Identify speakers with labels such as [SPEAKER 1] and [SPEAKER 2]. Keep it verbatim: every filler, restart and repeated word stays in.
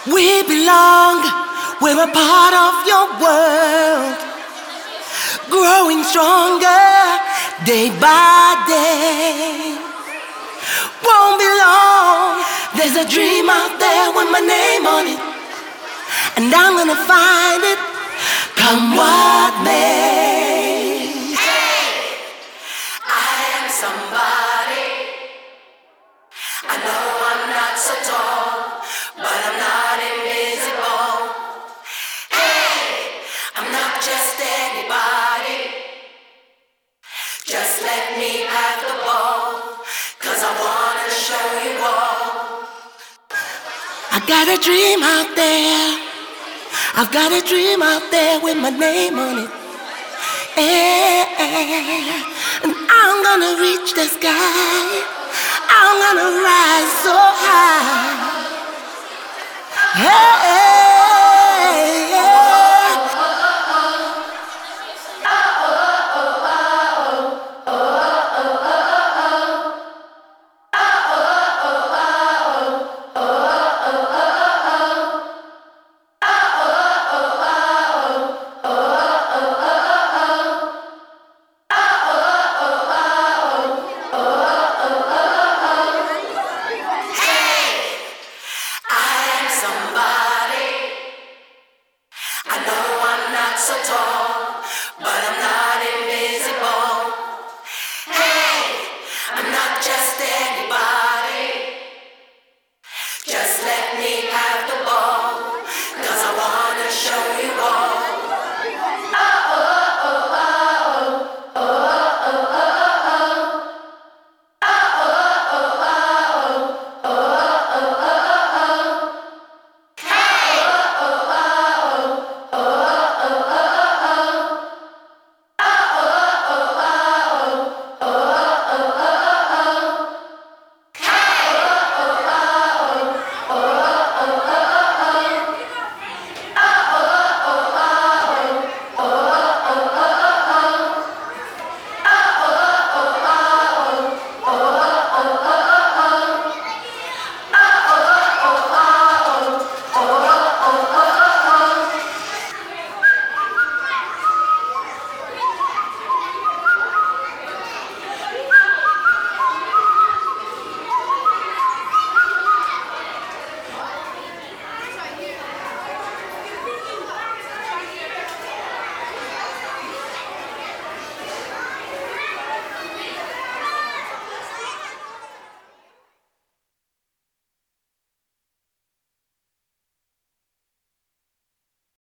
[SPEAKER 1] We belong, we're a part of your world, growing stronger day by day. Won't be long, there's a dream out there with my name on it, and I'm gonna find it, come what may. Hey, I am somebody. I know I'm not so tall, but I'm not invisible. Hey, I'm not just anybody. Just let me have the ball, 'cause I wanna show you all. I got a dream out there. I've got a dream out there with my name on it. Yeah, and I'm gonna reach the sky. I'm gonna rise so high. Hey, yeah. So tall, but I'm not invisible. Hey, I'm not just anybody.